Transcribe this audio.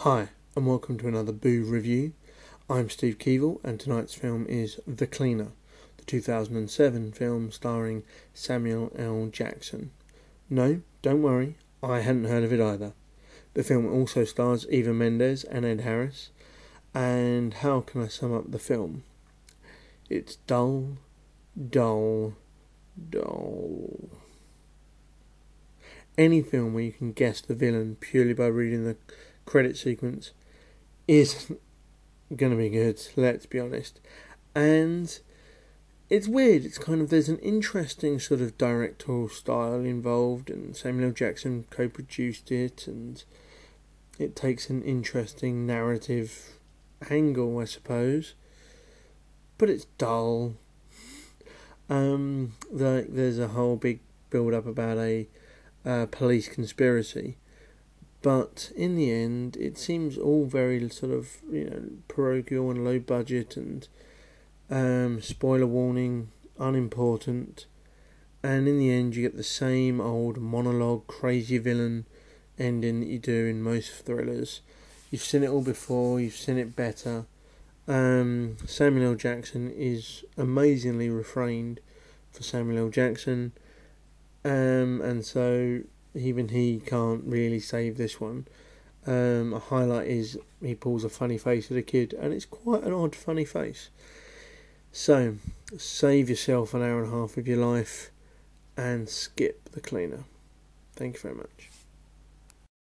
Hi, and welcome to another Boo review. I'm Steve Keevil, and tonight's film is The Cleaner, the 2007 film starring Samuel L. Jackson. No, don't worry, I hadn't heard of it either. The film also stars Eva Mendes and Ed Harris, and how can I sum up the film? It's dull, dull, dull. Any film where you can guess the villain purely by reading the credit sequence is going to be good, let's be honest. And it's weird, it's kind of, there's an interesting sort of directorial style involved, and Samuel L. Jackson co-produced it, and it takes an interesting narrative angle, I suppose. But it's dull. There's a whole big build-up about a police conspiracy. But in the end, it seems all very sort of, parochial and low budget and spoiler warning, unimportant. And in the end, you get the same old monologue, crazy villain ending that you do in most thrillers. You've seen it all before, you've seen it better. Samuel L. Jackson is amazingly refrained for Samuel L. Jackson. And so even he can't really save this one. A highlight is he pulls a funny face at a kid, and it's quite an odd funny face. So, save yourself an hour and a half of your life and skip The Cleaner. Thank you very much.